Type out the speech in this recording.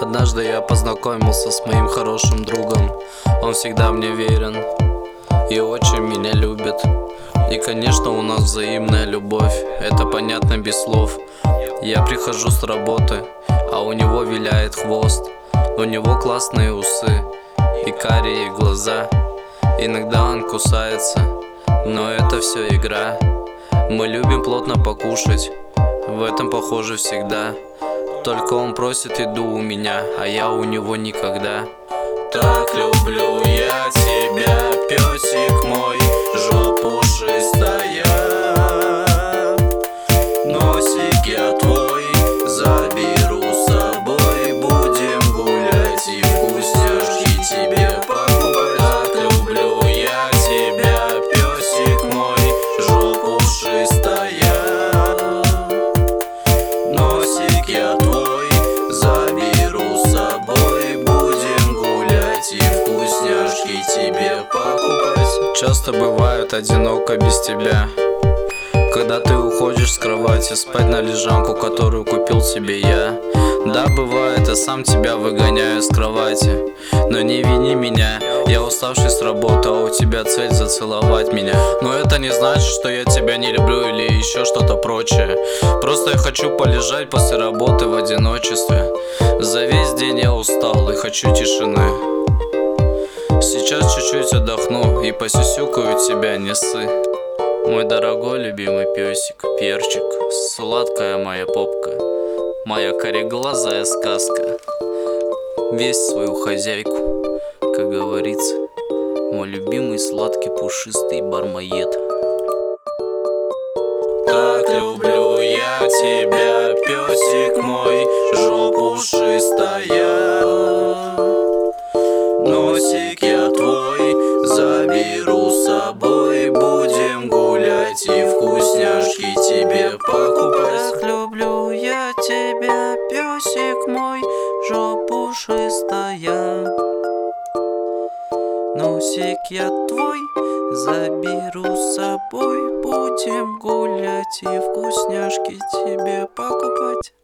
Однажды я познакомился с моим хорошим другом. Он всегда мне верен и очень меня любит. И конечно у нас взаимная любовь, это понятно без слов. Я прихожу с работы, а у него виляет хвост. У него классные усы и карие глаза. Иногда он кусается, но это все игра. Мы любим плотно покушать, в этом похоже всегда. Только он просит еду у меня, а я у него никогда. Так люблю я тебя, песик мой, жопу пушистая. Носик я твой заберу с собой, будем гулять и вкусняшки тебе покупать. Так люблю я тебя, песик мой, жопу пушистая. Носик я твой заберу с собой, будем гулять и вкусняшки тебе покупать. Часто бывает одиноко без тебя, когда ты уходишь с кровати спать на лежанку, которую купил себе я. Да, бывает, я сам тебя выгоняю с кровати, но не вини меня, я уставший с работы, а у тебя цель зацеловать меня. Но это не значит, что я тебя не люблю или еще что-то прочее. Просто я хочу полежать после работы в одиночестве. За весь день я устал и хочу тишины. Сейчас чуть-чуть отдохну и посюсюкаю тебя, не ссы. Мой дорогой любимый песик, перчик, сладкая моя попка, моя кореглазая сказка. Весь свою хозяйку, как говорится, мой любимый сладкий пушистый бармаед. Так люблю я тебя, песик мой, жопу пушистая. Носик я твой заберу с собой, будем гулять и вкусняшки тебе покупать. Так люблю я тебя, песик мой, жопу пушистая. Носик я твой заберу с собой, будем гулять и вкусняшки тебе покупать.